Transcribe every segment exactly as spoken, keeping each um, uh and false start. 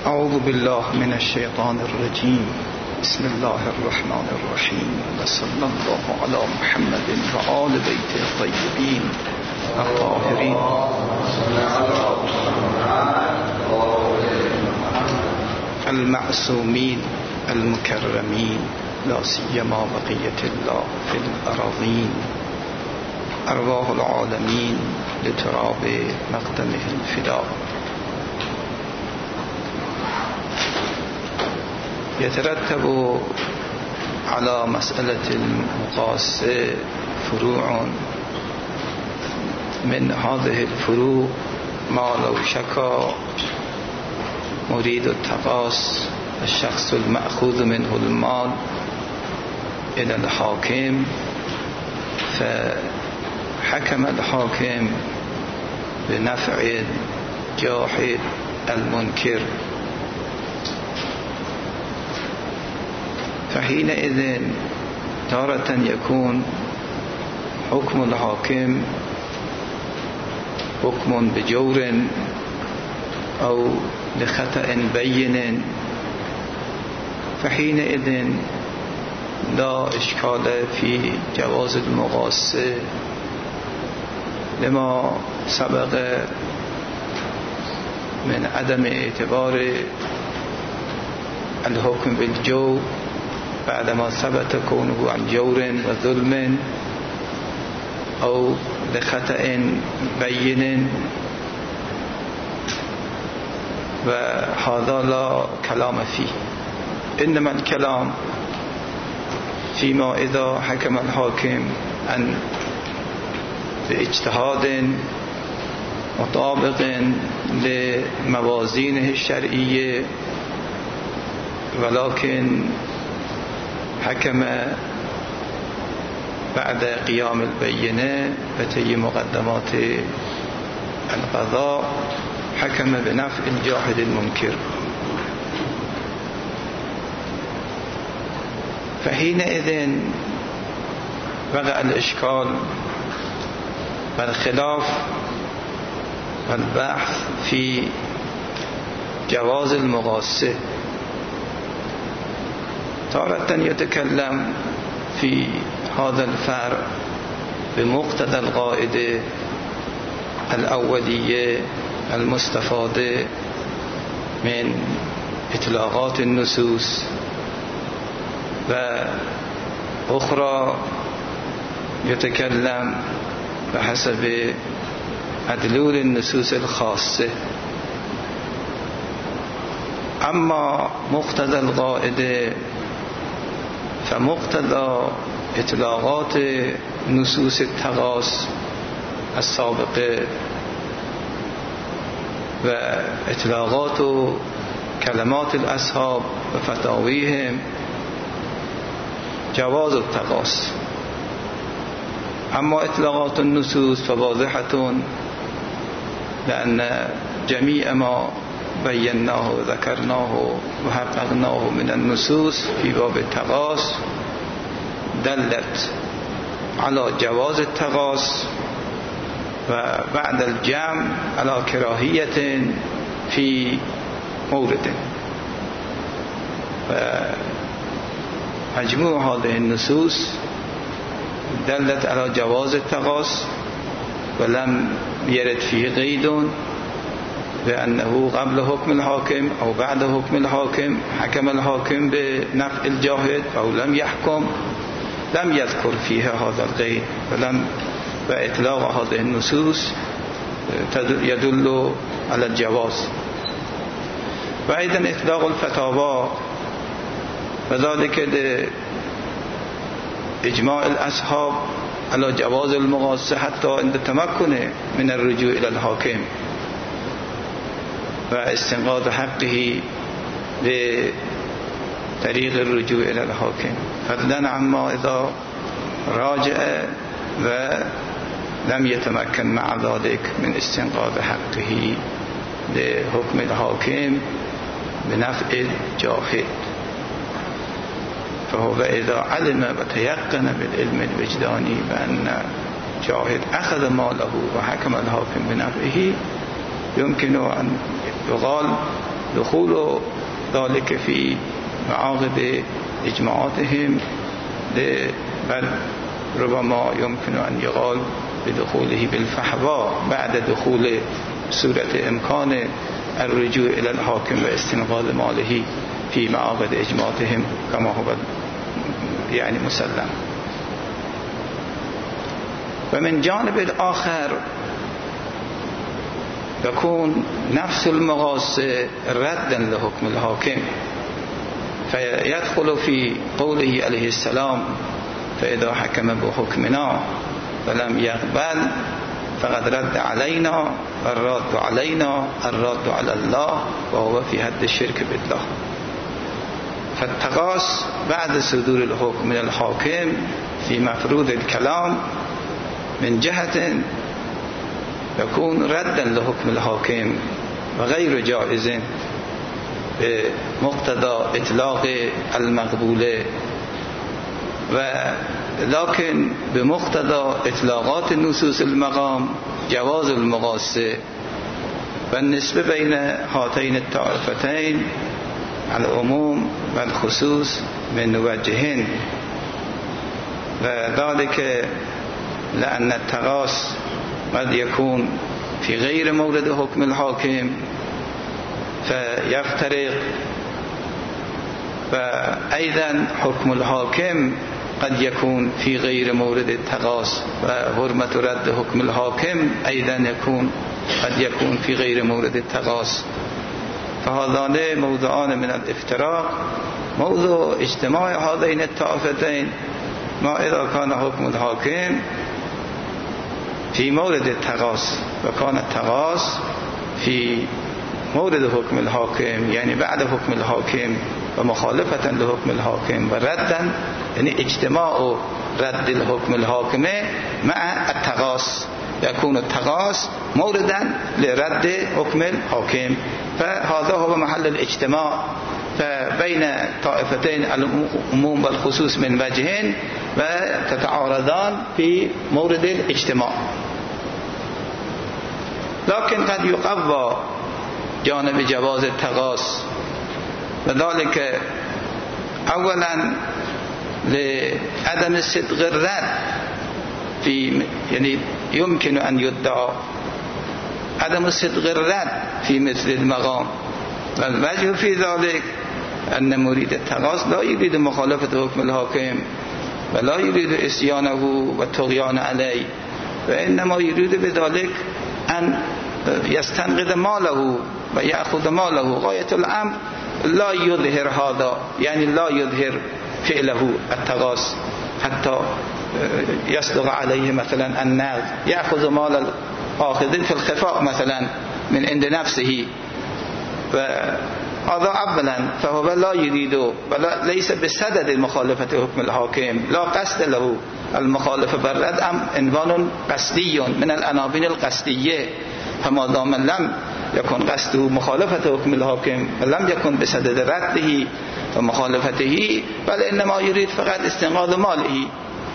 اعوذ بالله من الشیطان الرجیم. بسم الله الرحمن الرحیم و صلی الله علی محمد و آل بیت الطیبین الطاهرین. المعصومین المکرمین لا سیما بقیة الله فی الأراضین. ارواح العالمین لتراب مقدمه الفدا. يترتب على مسألة المقاصة فروع، من هذه الفروع ما لو شكا مريد التقاص الشخص المأخوذ منه المال إلى الحاكم، فحكم الحاكم بنفع الجاحد المنكر، فحينئذ تارة يكون حكم الحاكم حكم بجور أو لخطأ بين، فحينئذ لا إشكال في جواز المقاصة لما سبق من عدم اعتبار الحكم بالجور بعدما ثبت كونه عن جور وظلم أو لخطأ بين، وهذا لا كلام فيه. إنما الكلام فيما إذا حكم الحاكم أن باجتهاد مطابق لموازينه الشرعية، ولكن حكم بعد قيام البينة وتي مقدمات القضاء، حكم بنفع الجاحد المنكر، فحينئذ وقع الإشكال والخلاف والبحث في جواز المقاصة. تارة يتكلم في هذا الفرع بمقتضى القاعدة الأولية المستفادة من إطلاقات النصوص، وأخرى يتكلم بحسب مدلول النصوص الخاصة. أما مقتضى القاعدة فمقتضى إطلاقات نصوص التقاص السابقة وإطلاقات كلمات الأصحاب وفتاويهم جواز التقاص. أما إطلاقات النصوص فواضحة، لأن جميع ما بيناه وذكرناه وحققناه من النصوص في باب التقاص دلت على جواز التقاص، وبعد الجمع على كراهية في مورد. مجموع هذه النصوص دلت على جواز التقاص، ولم يرد فيه قيد بأنه قبل حكم الحاكم أو بعد حكم الحاكم حكم الحاكم بنفع الجاحد أو لم يحكم، لم يذكر فيها هذا القيد، ولم وإطلاق هذه النصوص يدل على الجواز. وأيضا إطلاق الفتاوى وذلك لإجماع الأصحاب على جواز المقاصة حتى عند التمكن من الرجوع إلى الحاكم واستنقاذ حقه بطريق الرجوع إلى الحاكم، فضلا عما إذا راجع ولم يتمكن مع ذلك من استنقاذ حقه لحكم الحاكم بنفع الجاحد. فهو إذا علم وتيقن بالعلم الوجداني بأن جاحد أخذ ماله وحكم الحاكم بنفعه، يمكن أن يقال دخول ذلك في معاقد إجماعاتهم بل ربما يمكن أن يقال بدخوله بالفحوى بعد دخول صورة إمكان الرجوع إلى الحاكم واستنقاذ ماله في معاقد إجماعاتهم كما هو يعني مسلم. ومن جانب الآخر يكون نفس المغاصة ردا لحكم الحاكم، فيدخل في قوله عليه السلام فإذا حكم بحكمنا فلم يقبل فقد رد علينا الرد علينا الرد على الله وهو في حد الشرك بالله. فالتقاص بعد صدور الحكم من الحاكم في مفروض الكلام من جهة يكون ردا لحكم الحاكم وغير جائز بمقتضى إطلاق المقبول، ولكن بمقتضى إطلاقات النصوص المقام جواز المغاصة. والنسبة بين هاتين الطائفتين العموم والخصوص من وجهين، وذلك لأن التقاص قد يكون في غير مورد حكم الحاكم فيفترق، وأيضا حكم الحاكم قد يكون في غير مورد التقاص، وحرمة رد حكم الحاكم أيضا يكون قد يكون في غير مورد التقاص. فهذان موضوعان من الافتراق. موضوع اجتماع هذين الطائفتين ما إذا كان حكم الحاكم في مورد التقاص وكان التقاص في مورد حكم الحاكم، يعني بعد حكم الحاكم ومخالفة لحكم الحاكم وردا، يعني اجتماع رد الحكم الحاكم مع التقاص، يكون التقاص موردا لرد حكم الحاكم. فهذا هو محل الاجتماع فبين طائفتين العموم والخصوص من وجهين وتتعارضان في مورد الاجتماع. لكن قد يقوى جانب جواز التقاص، وذلك اولا لعدم صدق الرد في، يعني يمكن ان يدعى عدم صدق الرد في مثل المقام، والوجه في ذلك أن مريد التقاص لا يريد مخالفة حكم الحاكم ولا يريد إسيانه والطغيان عليه، وإنما يريد بذلك أن يستنقذ ماله ويأخذ ماله. غاية الأمر لا يظهر هذا، يعني لا يظهر فعله التقاص حتى يصدق عليه مثلا النقد، يأخذ مال الآخذ في الخفاء مثلا من عند نفسه، فهذا أولا فهو لا يريد ولا ليس بسدد المخالفة حكم الحاكم، لا قصد له المخالفة بالرد، أم عنوان قصدي من العناوين القصدية، فما دام لم يكن قصده مخالفة حكم الحاكم ولم يكن بسدد رده ومخالفته، بل إنما يريد فقط استنقاذ ماله،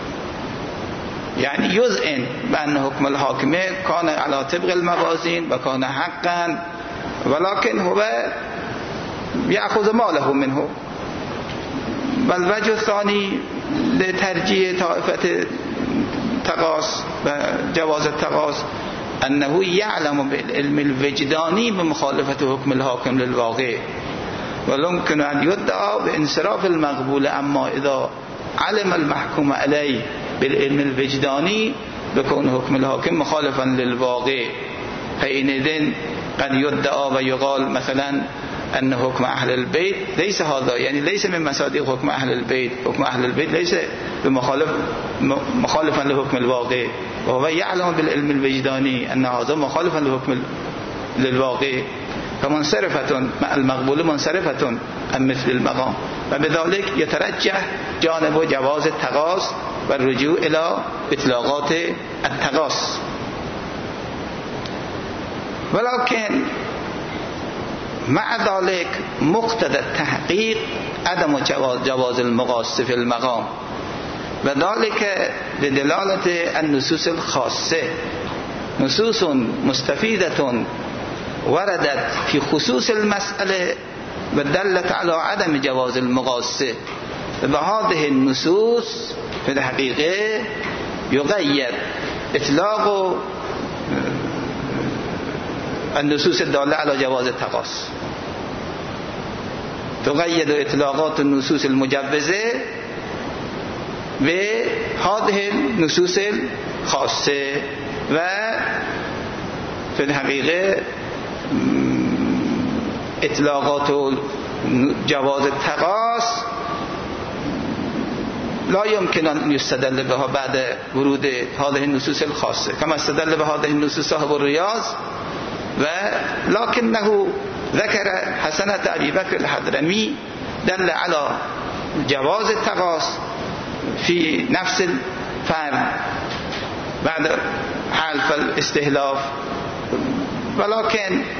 يعني يذعن بأن حكم الحاكم كان على طبق الموازين وكان حقا، ولكن هو يأخذ ماله منه. والوجه الثاني لترجيح طائفة التقاص وجواز التقاص أنه يعلم بالعلم الوجداني بمخالفة حكم الحاكم للواقع، ويمكن أن يدعى بانصراف المقبول، أما إذا علم المحكوم عليه بالعلم الوجداني بكون حكم الحاكم مخالفا للواقع، حينئذ قد يدعى ويقال مثلا أن حكم أهل البيت ليس هذا، يعني ليس من مصادق حكم أهل البيت، حكم أهل البيت ليس بمخالف مخالفا لحكم الواقع، وهو يعلم بالعلم الوجداني أن هذا مخالفا لحكم للواقع، فمنصرفة المقبول منصرفة عن مثل المقام، وبذلك يترجح جانب جواز التقاص والرجوع إلى إطلاقات التقاص. ولكن مع ذلك مقتضى التحقيق عدم جواز المغاصة في المقام، وذلك لدلالة النصوص الخاصة، نصوص مستفيدة وردت فی خصوص المسئله و دلت علی عدم جواز المقاصه و هذه النصوص فی الحقیقه یقید اطلاق النصوص الداله علی جواز التقاص، تقید اطلاقات النصوص المجوزه به هذه النصوص الخاصه و فی الحقیقه اطلاقات جواز التقاص لا يمكن أن يستدل بها بعد ورود هذه النصوص الخاصة كما استدل بهذه النصوص صاحب الرياض، ولكنه ذكر حسنة أبي بكر الحضرمي دل على جواز التقاص في نفس الفرد بعد حلف الاستهلاف، ولكن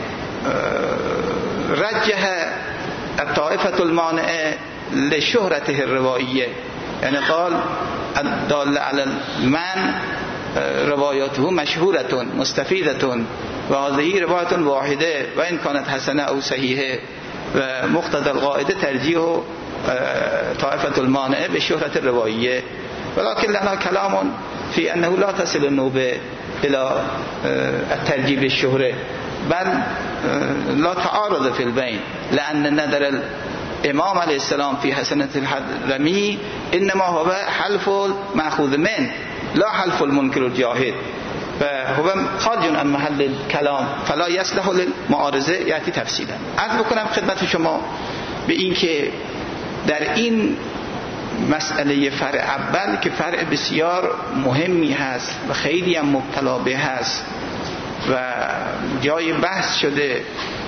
رجح الطائفة المانعة لشهرته الروائية، يعني قال الدال على المن رواياته مشهورة مستفيدة وهذه رواية واحدة وإن كانت حسنة أو صحيحة، ومقتضى القاعدة ترجيح طائفة المانعة بشهرة الروائية، ولكن لنا كلام في أنه لا تصل النوبة إلى الترجيح بالشهرة، بل لا تعارض في البين، لأن نظر الإمام عليه السلام في حسنة الحضرمي إنما هو حلف المأخوذ منه لا حلف المنكر الجاهد، فهو خارج عن محل الكلام فلا يصلح للمعارضه یاتی تفصیلا. عرض بکنم خدمت شما به این که در این مسئله فرع اول که فرع بسیار مهمی هست و خیلی هم مبتلا به هست و جای بحث شده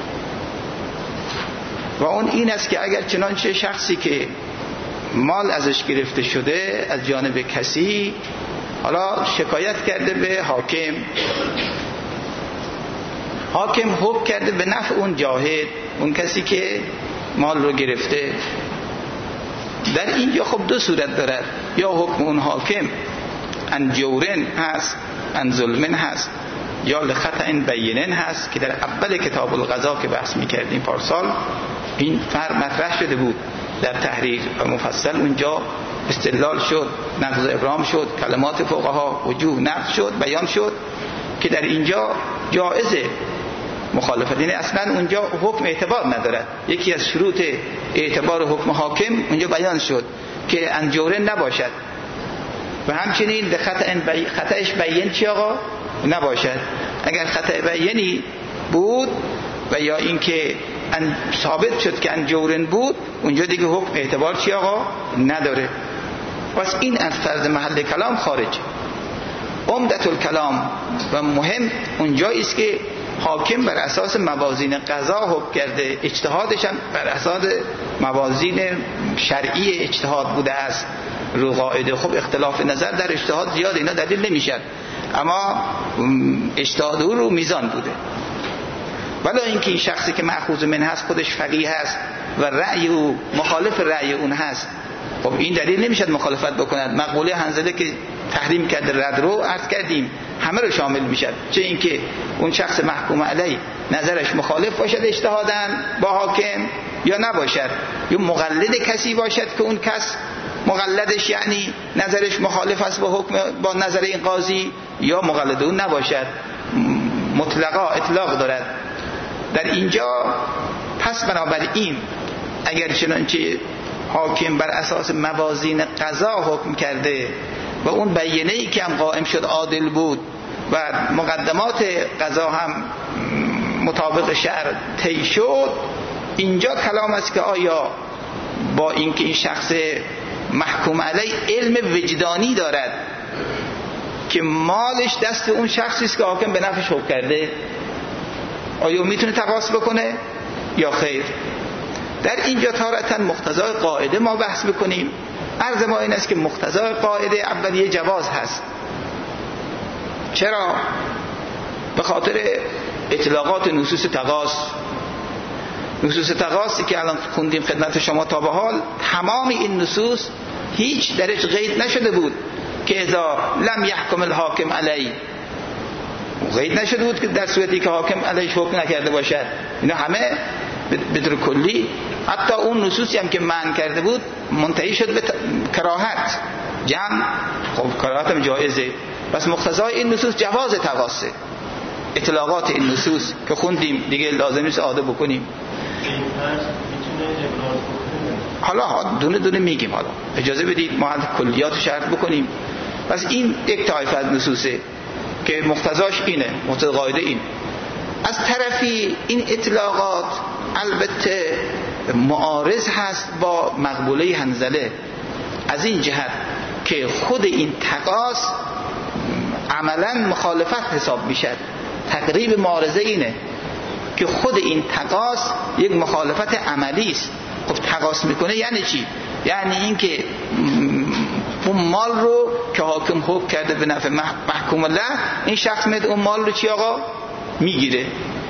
و اون این است که اگر چنانچه شخصی که مال ازش گرفته شده از جانب کسی حالا شکایت کرده به حاکم، حاکم حکم کرده به نفع اون جاهد، اون کسی که مال رو گرفته، در اینجا خب دو صورت دارد، یا حکم اون حاکم ان جورن هست ان ظلمن هست یا لخطأ بینن هست که در اول کتاب القضا که بحث میکردیم پارسال این فرق مطرح شده بود در تحریر و مفصل اونجا استدلال شد، نقض ابرام شد، کلمات فقها وجوه نقض شد، بیان شد که در اینجا جائزه مخالفت، یعنی اصلا اونجا حکم اعتبار ندارد. یکی از شروط اعتبار حکم حاکم اونجا بیان شد که انجوره نباشد و همچنین خطأش بیان چی آقا نباشد. اگر خطأ بیانی بود و یا اینکه ثابت شد که انجورن بود اونجا دیگه حکم اعتبار چی آقا نداره. پس این از فرض محل کلام خارج. عمدت الکلام و مهم اونجایی است که حاکم بر اساس موازین قضا حکم کرده، اجتهادش هم بر اساس موازین شرعی اجتهاد بوده است رو قاعده. خب اختلاف نظر در اجتهاد زیاد اینا دلیل نمیشن، اما اجتهاد او رو میزان بوده. ولی اینکه این شخصی که مأخوذ من هست خودش فقیه هست و رأی او مخالف رأی اون هست، خب این دلیل نمیشد مخالفت بکند. مقوله حنظله که تحریم کرده رد رو عرض کردیم همه رو شامل میشد، چه اینکه اون شخص محکوم علیه نظرش مخالف باشد اجتهاداً با حاکم یا نباشد، یا مقلد کسی باشد که اون کس مقلدش یعنی نظرش مخالف است با حکم با نظر این قاضی، یا مقلد اون نباشد، مطلقا اطلاق دارد در اینجا. پس بنابراین اگر چنانچه حاکم بر اساس موازین قضا حکم کرده و اون بیانیه‌ای که هم قائم شد عادل بود و مقدمات قضا هم مطابق شرع طی شد، اینجا کلام است که آیا با اینکه این شخص محکوم علیه علم وجدانی دارد که مالش دست اون شخصی است که حاکم به نفعش حکم کرده، آیا میتونه تقاص بکنه یا خیر؟ در اینجا تارتا مقتضای قاعده ما بحث بکنیم. عرض ما این است که مقتضای قاعده اولیه جواز هست. چرا؟ به خاطر اطلاقات نصوص تقاص. نصوص تقاصی که الان خوندیم خدمت شما تا به حال، تمام این نصوص هیچ درش قید نشده بود که اذا لم يحكم الحاکم علی قید نشده بود که در صورتی که حاکم علیش حکم نکرده باشد. اینا همه به طور کلی، حتی اون نصوصی هم که منع کرده بود منتهی شد به کراهت جمع. خب کراهت هم جایزه، پس مقتضای این نصوص جواز تقاصه. اطلاقات این نصوص که خوندیم دیگه لازم نیست عاده بکنیم. حالا دونه دونه میگیم، حالا اجازه بدید ما کلیات شرط بکنیم. پس این یک طایفه از نصوصه که مقتضاش اینه، مقتضای قاعده این. از طرفی این اطلاقات البته معارض هست با مقبوله حنظله، از این جهت که خود این تقاص عملا مخالفت حساب میشد. تقریب معارضه اینه که خود این تقاص یک مخالفت عملی است. خب تقاص میکنه یعنی چی؟ یعنی این که اون مال رو که حاکم حکم کرده به نفع محکوم الله، این شخص میاد اون مال رو چی آقا میگیره.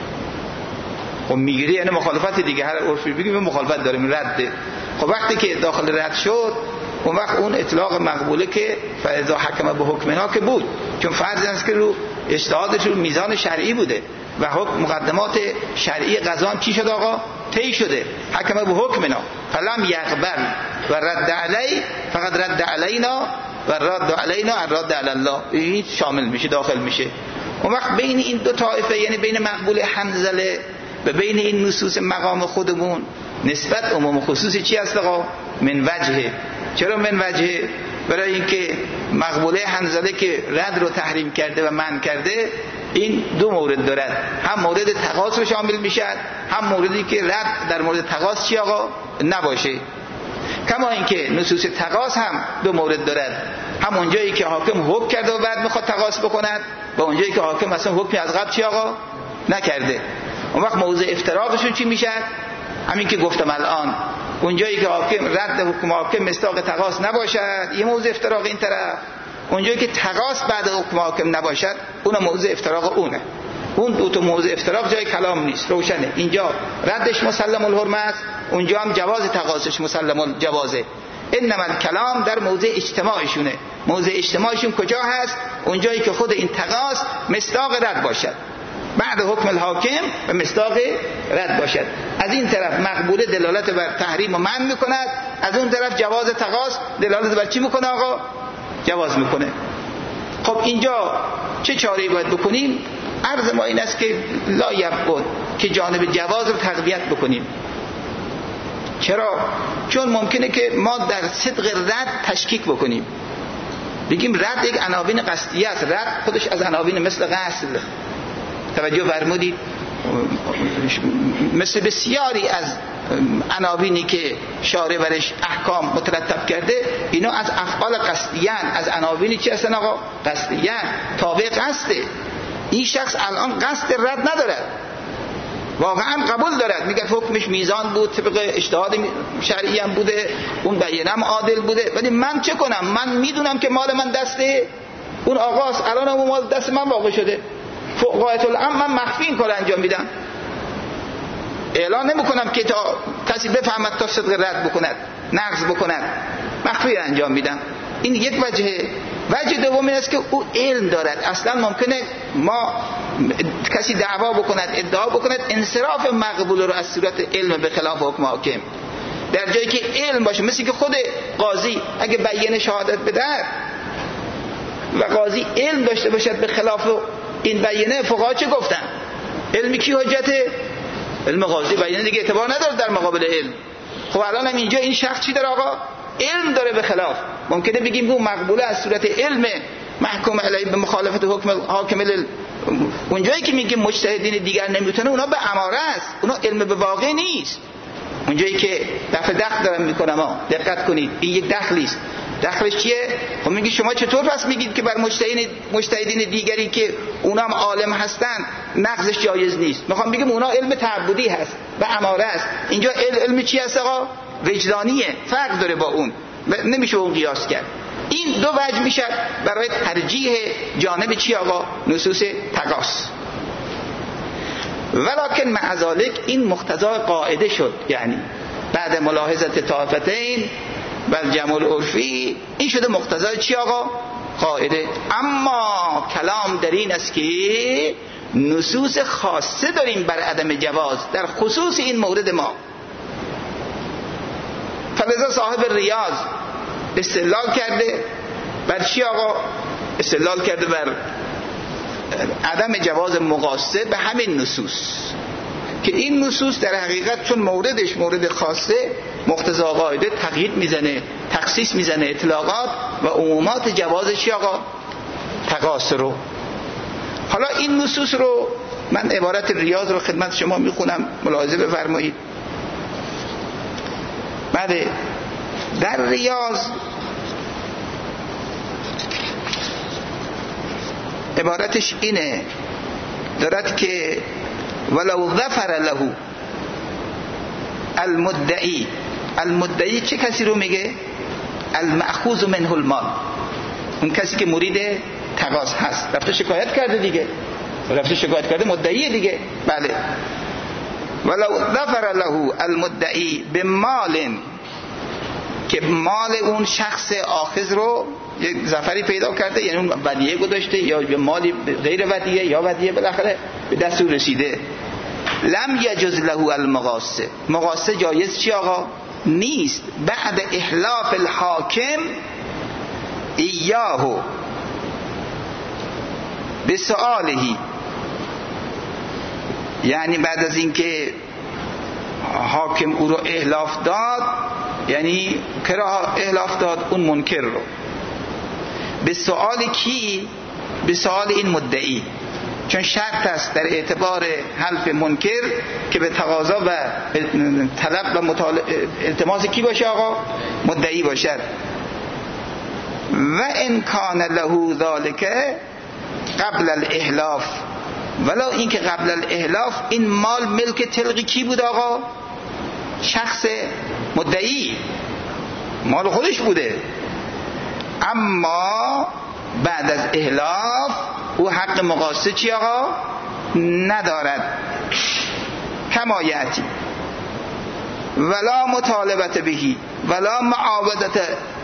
خب میگیره یعنی مخالفت دیگه، هر عرفی بگیم مخالفت داره، رده. خب وقتی که داخل رد شد اون وقت اون اطلاق مقبوله که فاذا حکم به حکمنا که بود، چون فرض است که رو اجتهادش رو میزان شرعی بوده و حکم مقدمات شرعی قضا چی شد آقا؟ طی شده. حکم به حکمنا فلم یقبل و رد علی فقط رد علینا و رد علینا رد علی الله، این شامل میشه، داخل میشه. اون وقت بین این دو طایفه، یعنی بین مقبول حنظله و بین این نصوص مقام خودمون، نسبت عموم خصوص چی هست آقا؟ من وجهه. چرا من وجهه؟ برای اینکه مقبوله حنظله که رد رو تحریم کرده و منع کرده، این دو مورد دارد، هم مورد تقاص رو شامل میشد، هم موردی که رد در مورد تقاص چی آقا؟ نباشه. کما اینکه نصوص تقاص هم دو مورد دارد، هم اونجایی که حاکم حکم کرده و بعد میخواد تقاص بکند و اونجایی که حاکم اصلا حکمی از قبل چی آقا؟ نکرده. اون وقت موضع افتراقشون چی میشد؟ همین که گفتم الان، اونجایی که حاکم رد حکم حاکم مصداق تقاص نباشد یه موضع افتراق این طرف، اونجایی که تقاص بعد حکم حاکم نباشد اون موضع افتراق اونه. اون دو تا موضع افتراق جای کلام نیست، روشنه. اینجا ردش مسلم الحرمه است، اونجا هم جواز تقاصش مسلم الجوازه. انما الکلام در موضع اجتماعشونه. موضع اجتماعشون کجا هست؟ اونجایی که خود این تقاص مصداق رد باشد، بعد حکم الحاکم و مصداق رد باشد. از این طرف مقبوله دلالت بر تحریم و منع میکند، از اون طرف جواز تقاص دلالت بر چی میکنه آقا؟ جواز میکنه. خب اینجا چه چاره‌ای باید بکنیم؟ عرض ما این است که لا یبعد که جانب جواز رو تقویت بکنیم. چرا؟ چون ممکنه که ما در صدق رد تشکیک بکنیم، بگیم رد یک عناوین قصدیه است. رد خودش از عناوین مثل قصد، توجه فرمودید، مثل بسیاری از عناوینی که شارع برش احکام مترتب کرده، اینا از افعال قصدیان، از عناوینی چی هستن آقا؟ قصدیان، تابع قصده. این شخص الان قصد رد ندارد، واقعا قبول دارد، میگه حکمش میزان بود، طبق اجتهاد شرعی هم بوده، اون بیانم عادل بوده، ولی من چه کنم؟ من میدونم که مال من دسته اون آقاست، الان اون مال دست من واقع شده، فوقایت الامر من مخفی این کار انجام میدم، اعلان نمی کنم که تا کسی بفهمد تا صدق رد بکند، نقض بکند، مخفی انجام میدم. این یک وجهه. وجه دوم این است که او علم دارد. اصلا ممکنه ما کسی دعوا بکند، ادعا بکند انصراف مقبول رو از صورت علم به خلاف حکم حاکم، در جایی که علم باشه، مثل که خود قاضی اگه بیان شهادت بده و قاضی علم داشته باشد به خلاف این بیانه، فقها چه گفتن؟ علمی کی حجته؟ علم قاضی. بیانه دیگه اعتبار نداره در مقابل علم. خب الان هم اینجا این شخص چی داره آقا؟ علم داره به خلاف. ممکنه بگیم اون مقبوله از صورت علم محکوم علیه به مخالفت حکم حاکم ال... اونجایی که میگیم مجتهدین دیگر نمیتونه، اونا به اماره است، اونا علم به واقع نیست. اونجایی که دفع دخل دارم میکنم ها، دقت کنید، این یک دخلی است. دخلش چیه؟ خب میگی شما چطور پس میگید که بر مجتهدین مجتهدین دیگری که اونا هم عالم هستن نقضش جایز نیست؟ میخوام بگم اونا علم تعبدی هست، به اماره است. اینجا علم چی هست آقا؟ وجدانیه، فرق داره با اون، نمیشه اون قیاس کرد. این دو وجه میشه برای ترجیح جانب چی آقا؟ نصوص تقاص. ولکن مع ذلک این مقتضای قاعده شد، یعنی بعد ملاحظت طائفتین و الجمع العرفی این شده مقتضای چی آقا؟ قاعده. اما کلام در این است که نصوص خاصه داریم بر عدم جواز در خصوص این مورد ما. فلذا صاحب ریاض استدلال کرده بر چی آقا؟ استدلال کرده بر عدم جواز مقاسه به همین نصوص، که این نصوص در حقیقت چون موردش مورد خاصه مقتضا قاعده تقیید میزنه، تخصیص میزنه، اطلاقات و عمومات جوازش چی آقا؟ تقاص رو. حالا این نصوص رو من عبارت ریاض رو خدمت شما میخونم، ملاحظه بفرمایید. بله، در ریاض عبارتش اینه، دارد که ولو ظفر له المدعی. المدعی چه کسی رو میگه؟ المأخوذ منه المال، اون کسی که مرید تقاضا هست، رفته شکایت کرده دیگه، رفته شکایت کرده مدعی دیگه. بله، ولو ظفر له المدعی بمال، که مال اون شخص آخذ رو یک ظفری پیدا کرده، یعنی اون ودیعه گذاشته یا مالی غیر ودیعه یا ودیعه بالاخره به دست او رسیده، لم یجوز له المقاسه. مقاسه جایز چی آقا؟ نیست. بعد احلاف الحاکم ایاهو به سؤالهی، یعنی بعد از اینکه حاکم او رو احلاف داد، یعنی کرا احلاف داد؟ اون منکر رو. به سؤال کی؟ به سؤال این مدعی، چون شرط است در اعتبار حلف منکر که به تقاضا و طلب و مطالب التماس کی باشه آقا؟ مدعی باشد. و ان کان له ذلک قبل الاحلاف، ولو این که قبل الاحلاف این مال ملک تلقی کی بود آقا؟ شخص مدعی، مال خودش بوده، اما بعد از احلاف او حق مقاسه چی آقا؟ ندارد. کما یأتی ولا مطالبت بهی ولا معاودت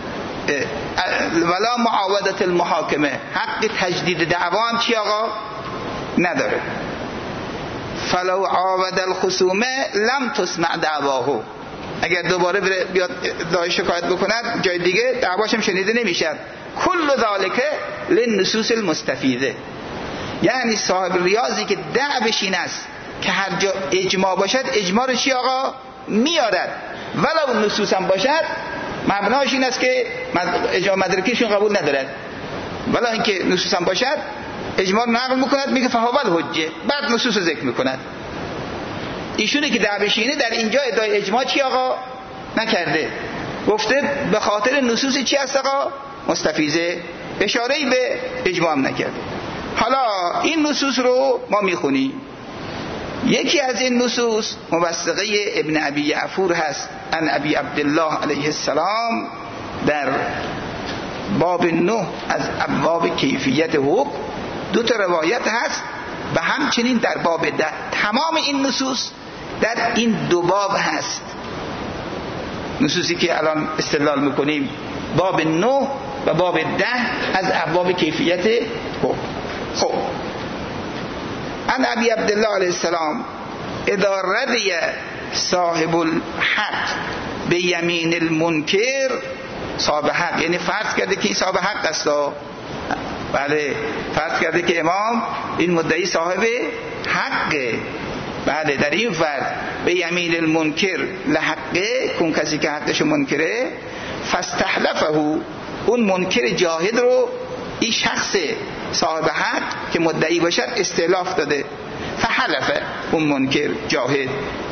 ولا معاودت المحاکمه، حق تجدید دعوا هم چی آقا؟ نداره. فلو عاود الخصومه لم تسمع دعواهو، اگر دوباره بیاد دعای شکایت بکند جای دیگه دعواش هم شنیده نمیشه. کل ذالک للنصوص المستفیده، یعنی صاحب ریاضی که دعوش این است که هر جا اجماع باشد اجماع رو چی آقا؟ میارد، ولو نصوص هم باشد مبناش این است که اجماع مدرکیشون قبول ندارد، ولو اینکه نصوص هم باشد اجماع رو نقل میکند، میگه فهو الحجه، بعد نصوص رو ذکر میکند. ایشونه که دعوش اینه در اینجا ادعای اجماع چی آقا؟ نکرده، گفته به خاطر نصوص چی هست آقا؟ مستفیضه، اشاره‌ای به اجماع هم نکرده. حالا این نصوص رو ما میخونیم. یکی از این نصوص موثقه ابن ابی یعفور هست، ان ابی عبدالله علیه السلام، در باب نه از ابواب کیفیت حکم دو تا روایت هست و همچنین در باب ده. تمام این نصوص در این دو باب هست، نصوصی که الان استدلال میکنیم، باب نه و باب ده از ابواب کیفیت حکم. خب ان ابی عبدالله علیه السلام اذا رضی صاحب الحق به یمین المنکر، صاحب حق یعنی فرض کرده که این صاحب حق است، بله فرض کرده که امام این مدعی صاحب حقه، بله در این فرض به یمین المنکر لحقه، کون کسی که حقش منکره، فاستحلفه، اون منکر جاهد رو این شخص صاحب حق که مدعی باشد استحلاف داده، فحلفه اون منکر جاهد،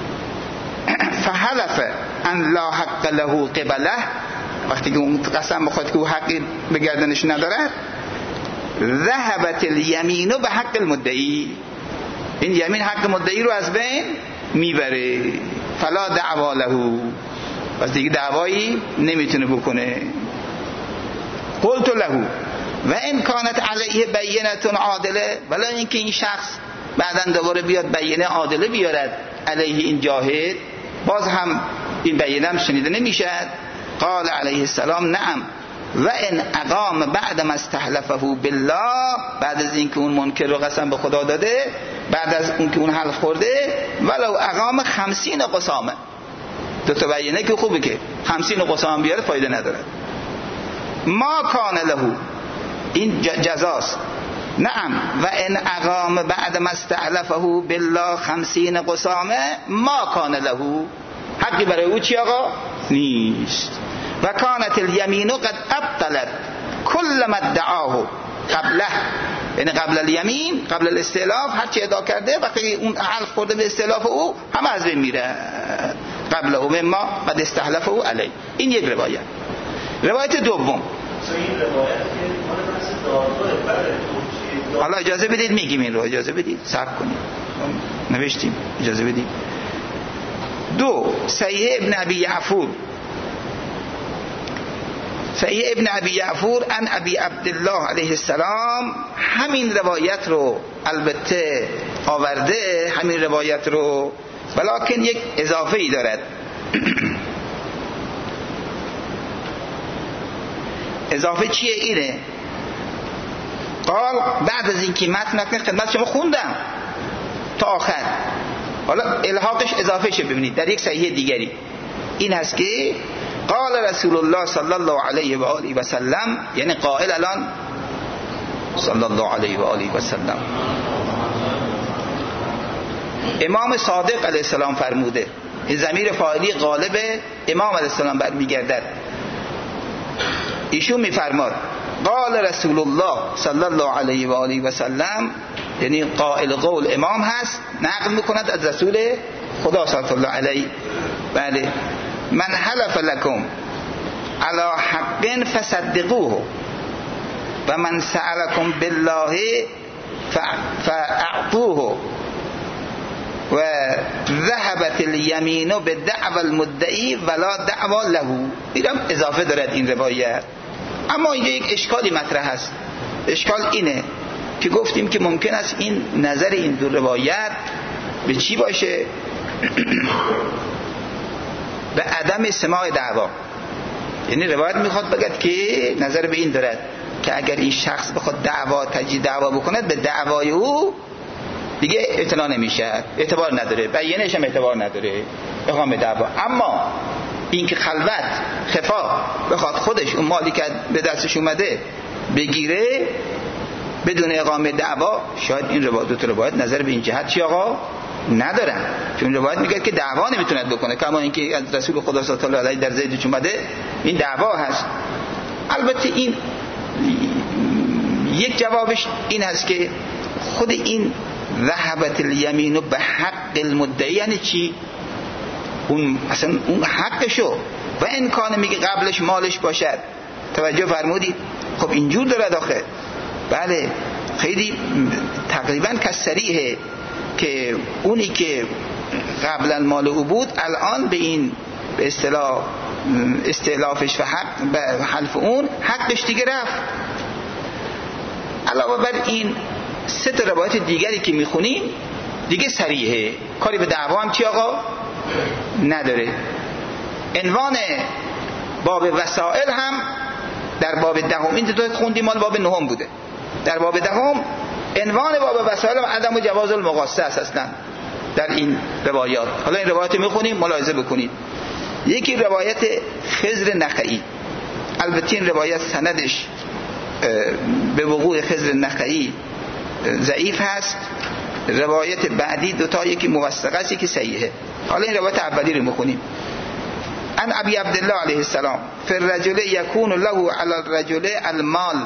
فحلفه ان لا حق له قبله، وقتی که اون قسم بخواد که او حقی به گردنش نداره، ذهبت الیمین به حق المدعی، این یمین حق مدعی رو از بین میبره، فلا دعوا له، پس دیگه دعوایی نمیتونه بکنه. قلت له و ان کانت علیه بینه عادله، ولی اینکه این شخص بعدن دوباره بیاد بینه عادله بیارد علیه این جاهد، باز هم این بینه هم شنیده نمیشد. قال علیه السلام نعم و ان اقام بعد ما استحلفه بالله، بعد از اینکه اون منکر رو قسم به خدا داده، بعد از اینکه اون حلف خورده، ولو اقام خمسین قسامه، دو تا بیانه که خوبه که خمسین قسام بیاره فایده نداره. ما کان له، این جزاست. نعم و ان اقام بعد ما استحلفه بالله خمسین قسامه ما کان له، حقی برای او چی آقا؟ نیست. و کانت الیمین قد ابطلت کل ما ادعاه قبله، یعنی قبل الیمین، قبل الاستعلاف هر چی ادعا کرده وقتی اون حلف خورده به استعلاف او همه از بین میره. قبل او مما قد استحلف او علی. این یک روایت. روایت دوم، این روایت که مال بحث دادگاه، حالا اجازه بدید میگیم این رو، اجازه بدید صبر کنید، نوشتیم، اجازه بدید. دو، صحیح ابن ابی یعفور، صحیح ابن ابی یعفور ان ابی عبدالله علیه السلام همین روایت رو البته آورده، همین روایت رو، ولیکن یک اضافه ای دارد. اضافه چیه؟ اینه قال بعد از اینکه متن خدمت شما خوندم تا آخر، حالا الحاقش اضافه شه ببینید در یک صحیح دیگری. این هست که قال رسول الله صلی الله علیه و آله و سلم، یعنی قائل الان صلی الله علیه و آله و سلم، امام صادق علیه السلام فرموده. این ضمیر فاعلی غالب امام علیه السلام برمیگردد. ایشون میفرماد قال رسول الله صلی الله علیه و آله و سلم، یعنی قائل قول امام هست، نقل میکند از رسول خدا صلی الله علیه. بله، من حلف لكم على حق فصدقوه و من سألكم بالله فاعطوه و ذهبت الیمین بدعوى المدعی ولا دعوى له. اینم اضافه دارد این روایت. اما اینجا یک اشکالی مطرح است. اشکال اینه که گفتیم که ممکن است این نظر این دو روایت به چی باشه؟ به عدم سماع دعوا. یعنی روایت میخواد بگد که نظر به این دارد که اگر این شخص بخواد دعوا تجدید دعوا بکند به دعوای او دیگه اعتنا نمیشه، اعتبار نداره، بیانش هم اعتبار نداره، اقامه دعوا. اما این که خلوت خفا بخواد خودش اون مالی که به دستش اومده بگیره بدون اقامه دعوا، شاید این روایت دو تا روایت نظر به این جهت چی آقا ندارن، چون روایت میگه که دعوا نمیتوند بکنه، کما اینکه از رسول خدا صلی الله علیه در زید اومده این دعوا هست. البته این یک جوابش این هست که خود این ذهبت الیمین به حق المدعی یعنی چی؟ اون اصلا اون حقشو و امکانه میگه قبلش مالش باشد. توجه فرمودید؟ خب اینجور داره داخل. بله خیلی تقریبا کسریه که اونی که قبلا مال او بود الان به این به اصطلاح استعلافش و حق به حلف اون حقش دیگه رفت. علاوه بر این سه تا روایت دیگری که میخونیم دیگه صریحه، کاری به دعوا هم چی آقا نداره. عنوان باب وسائل هم در باب دهم، این دو تا خوندیم مال باب نهم بوده، در باب دهم عنوان باب وسائل هم عدم جواز المقاصه است اصلا در این روایات. حالا این روایت میخونیم ملاحظه بکنید. یکی روایت خضر نخعی، البته این روایت سندش به وقوع خضر نخعی ضعیف هست. روایت بعدی دوتا، یکی موثقه است یکی صحیحه. حالا این روایت اولی رو میخونیم. ان ابی عبدالله علیه السلام فی الرجل یکون له علی الرجل المال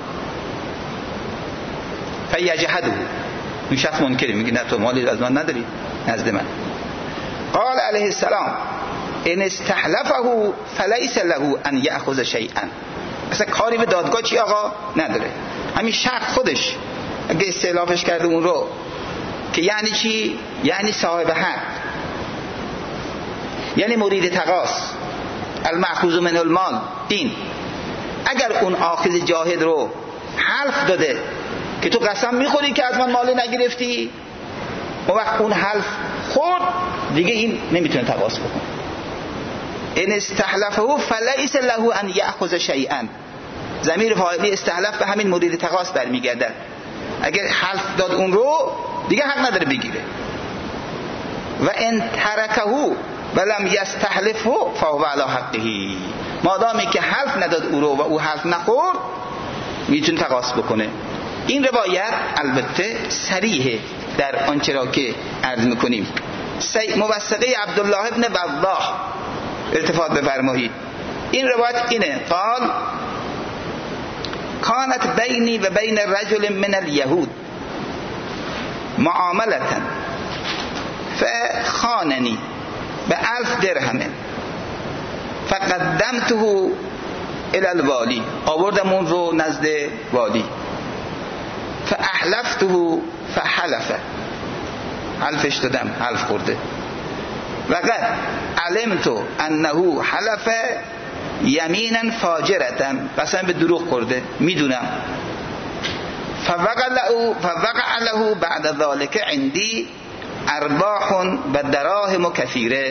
فیجحده، این شخص منکره میگه نه تو مالی از من نداری نزد من. قال علیه السلام ان استحلفه فلیس له ان یأخذ شیئا، اصلا کاری به دادگاه چی آقا نداره. همین شخص خودش اگه استعلافش کرده اون رو که یعنی چی؟ یعنی صاحب حق، یعنی مرید تقاص، المأخوذ من المال، این اگر اون آخذ جاهد رو حلف داده که تو قسم میخوری که از من مال نگرفتی، اون وقت اون حلف خورد دیگه این نمیتونه تقاص بکنه. ان استحلفه فلیس له ان یأخذ شیئا، ضمیر فاعلی استحلف به همین مورد تقاص برمیگردد. اگر حلف داد اون رو دیگه حق نداره بگیره. و ان ترکه ولم یستحلفه فهو علی حقه، مادامی که حلف نداد او رو و او حلف نخورد میتونه تقاص بکنه. این روایت البته صریحه در آنچه را که عرض میکنیم. موثقه عبدالله ابن وضاح التفات بفرمایید. این روایت اینه: قال کانت بینی و بین رجل من الیهود معاملة فخاننی بألف درهم فقدمته الى الوالی، آوردم اون رو نزد والی، فاحلفته فحلف، حلفش دادم، حلف خورده، وقد علمت انه حلف یمینا فاجرة، قسم به دروغ خورده میدونم، فوقع له فوقع له بعد ذلك عندي ارباح و دراهم کثیره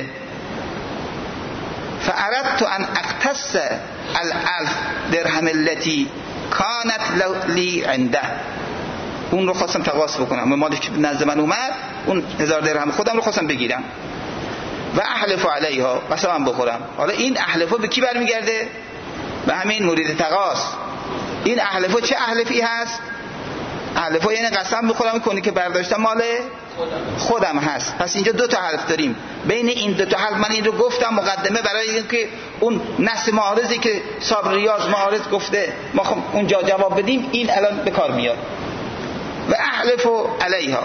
فاردت ان اقتص الالف درهم التي كانت لی عنده، اون رو خواستم تقاص بکنم، مالی که نزد من اومد اون هزار درهم خودم رو خواستم بگیرم. و احلف علیها، قسمم بخورم. حالا این احلفو به کی برمیگرده؟ به همین مورد تقاص. این احلفو چه احلفی هست؟ احلفو یعنی قسم بخورم کنی که برداشتم مال خودم هست. پس اینجا دو تا حلف داریم. بین این دو تا حلف من این رو گفتم مقدمه برای اینکه اون نص معارضی که صاحب ریاض معارض گفته ما خب اونجا جواب بدیم، این الان به کار میاد. و احلف علیها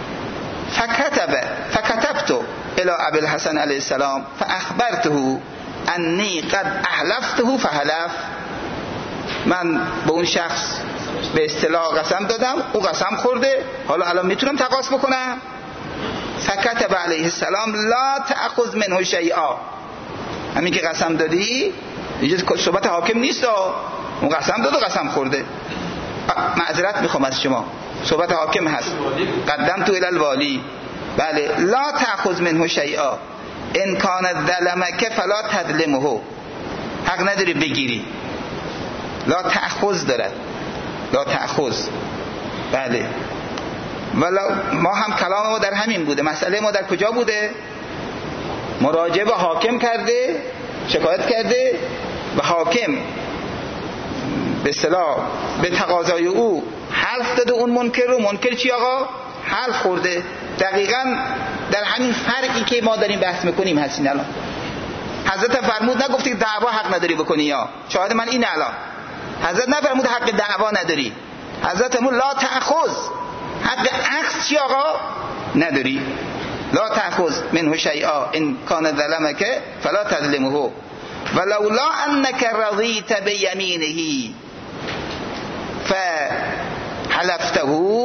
فكتب فكتبت الى ابي الحسن علیه السلام فاخبرته انی قد احلفته فحلف، من به اون شخص به اصطلاح قسم دادم، او قسم خورده، حالا الان میتونم تقاص بکنم. فكتب علیه السلام لا تأخذ منه شیئا، همین که قسم دادی اینجا صحبت حاکم نیست، اون قسم داد و قسم خورده، معذرت میخوام از شما، صحبت حاکم هست. قدم تو الالوالی، بله، لا تأخذ منه شیئا ان کان ظلمک فلا تظلمه، حق نداری بگیری. لا تأخذ دارد، لا تأخذ، بله. ولی ما هم کلام ما در همین بوده. مسئله ما در کجا بوده؟ مراجعه به حاکم کرده، شکایت کرده و حاکم به اصطلاح به تقاضای او حلف داده اون منکر رو. منکر چی آقا؟ حلف خورده. دقیقاً در همین فرقی که ما داریم بحث میکنیم هستین. الان حضرت فرمود نگفته که دعوا حق نداری بکنی، یا شاهد من این الان حضرت نفرمود حق دعوا نداری، حضرت فرمود لا تأخذ، حق اخذ چی آقا؟ نداری. لا تأخذ منه شیئا ان کان ظلمک فلا تظلمه ولولا انک رضیت بیمینه فحلفته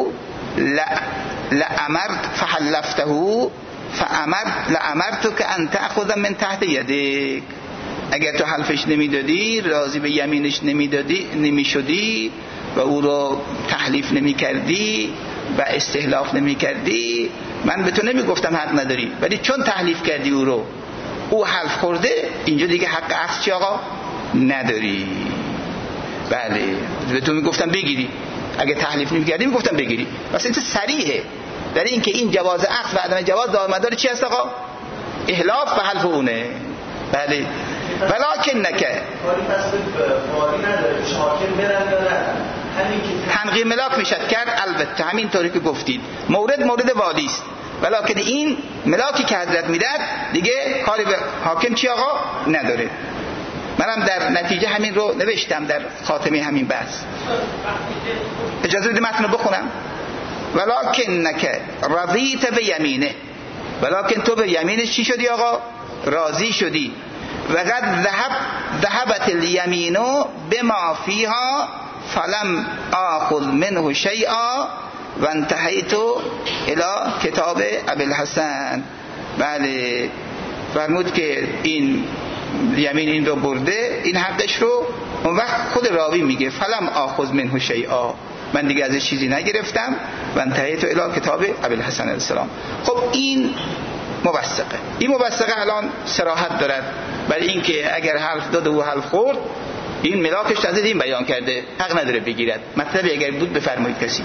لأمرت فحلفته فأمرت لأمرتك ان تأخذ من تحت یدک، اگر تو حلفش نمیدادی، راضی به یمینش نمیدادی، نمیشدی و او رو تحلیف نمیکردی و استحلاف نمیکردی، من به تو نمیگفتم حق نداری، ولی چون تحلیف کردی او رو، او حلف خورده، اینجا دیگه حق اخذ چی آقا؟ نداری. بله، به تو میگفتم بگیری، اگه تحلیف نمیکردی میگفتم بگیری. پس این تو صریحه در این که این جواز اخذ و عدم جواز دامدار چی هست آقا؟ احلاف به حلف اونه. بله. ولکن نکه تنقیه ملاک میشد کرد، البته همین طوری که گفتید مورد مورد والی است، ولکن این ملاکی که حضرت میداد دیگه کاری به حاکم چی آقا؟ نداره. منم در نتیجه همین رو نوشتم در خاتمه همین بحث. اجازه بدید متن رو بخونم. ولکن نکه رضیت به یمینه، ولکن تو به یمینش چی شدی آقا؟ راضی شدی. و قد ذهب ذهبت الیمین بما فیها فلم آخذ منه شیئا و انتهیت الی کتاب ابی الحسن. بله، فرمود که این یمین این رو برده، این حقش رو. اون وقت خود راوی میگه فلم آخذ منه شیئا، من دیگه ازش چیزی نگرفتم و انتهیت الی کتاب ابی الحسن علیه السلام. خب این موثقه. این موثقه الان صراحت دارد برای اینکه اگر حلف داده و حلف خورد این ملاکش تازه این بیان کرده، حق نداره بگیرد. مطلبی اگر بود بفرمایید کسی.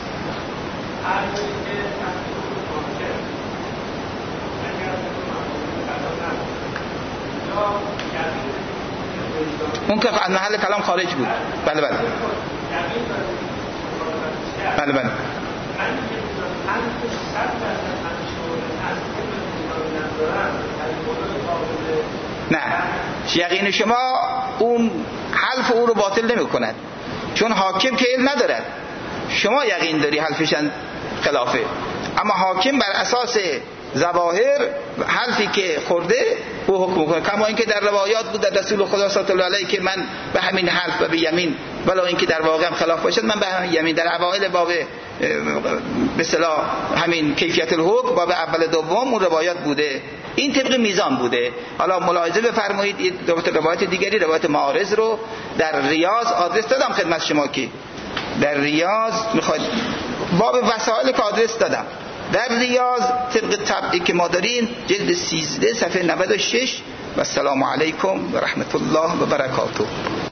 اون که از محل کلام خارج بود. بله بله بله بله نه، یقین شما اون حلف او رو باطل نمی کند، چون حاکم که علم ندارد. شما یقین داری حلفشن خلافه، اما حاکم بر اساس ظواهر حلفی که خورده او حکم کنه. کما اینکه در روایات بود در رسول خدا صلی الله علیه که من به همین حلف و به یمین، ولی اینکه در واقع هم خلاف باشد، من به همین یمین. در اوایل باب به اصطلاح همین کیفیت الحکم باب اول دوم اون روایات بوده، این طبق میزان بوده. حالا ملاحظه بفرمایید دو تا روایت دیگری، روایت معارض رو در ریاض آدرس دادم خدمت شما که در ریاض میخواد باب وسائل که آدرس دادم در ریاض طبق طبعی که ما داریم جلد سیزده صفحه نود و شش. و السلام علیکم و رحمت الله و برکاته.